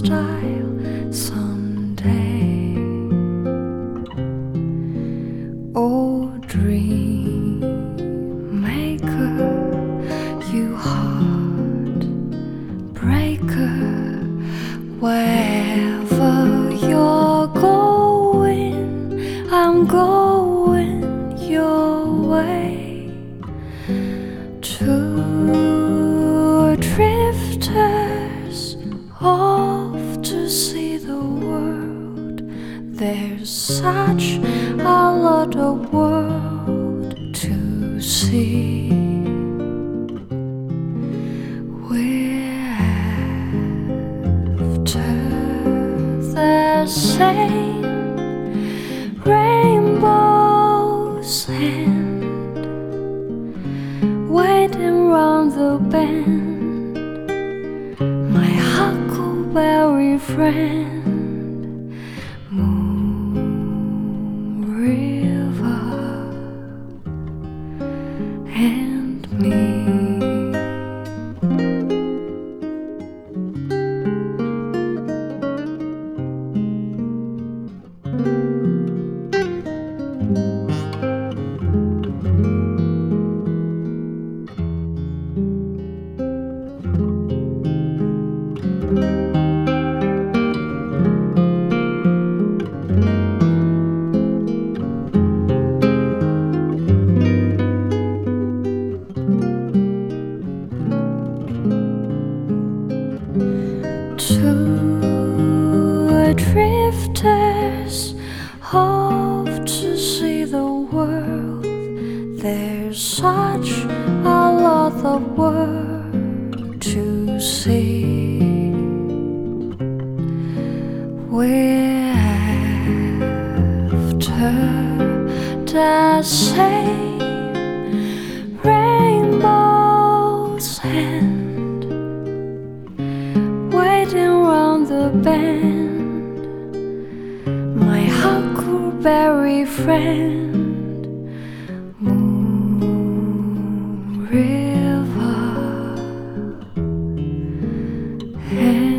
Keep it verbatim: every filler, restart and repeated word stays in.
style someday. Oh, dream maker, you heart breaker, wherever you're going, I'm going your way. Two drifters off to see the world. There's such a lot of world to see. We're after the same rainbow's end, waiting round the bend, my huckleberry friend. Moon River and me. Two drifters off to see the world. There's such a lot of world to see. We're after the same rainbow's end, waiting round the bend, my huckleberry friend. Moon River and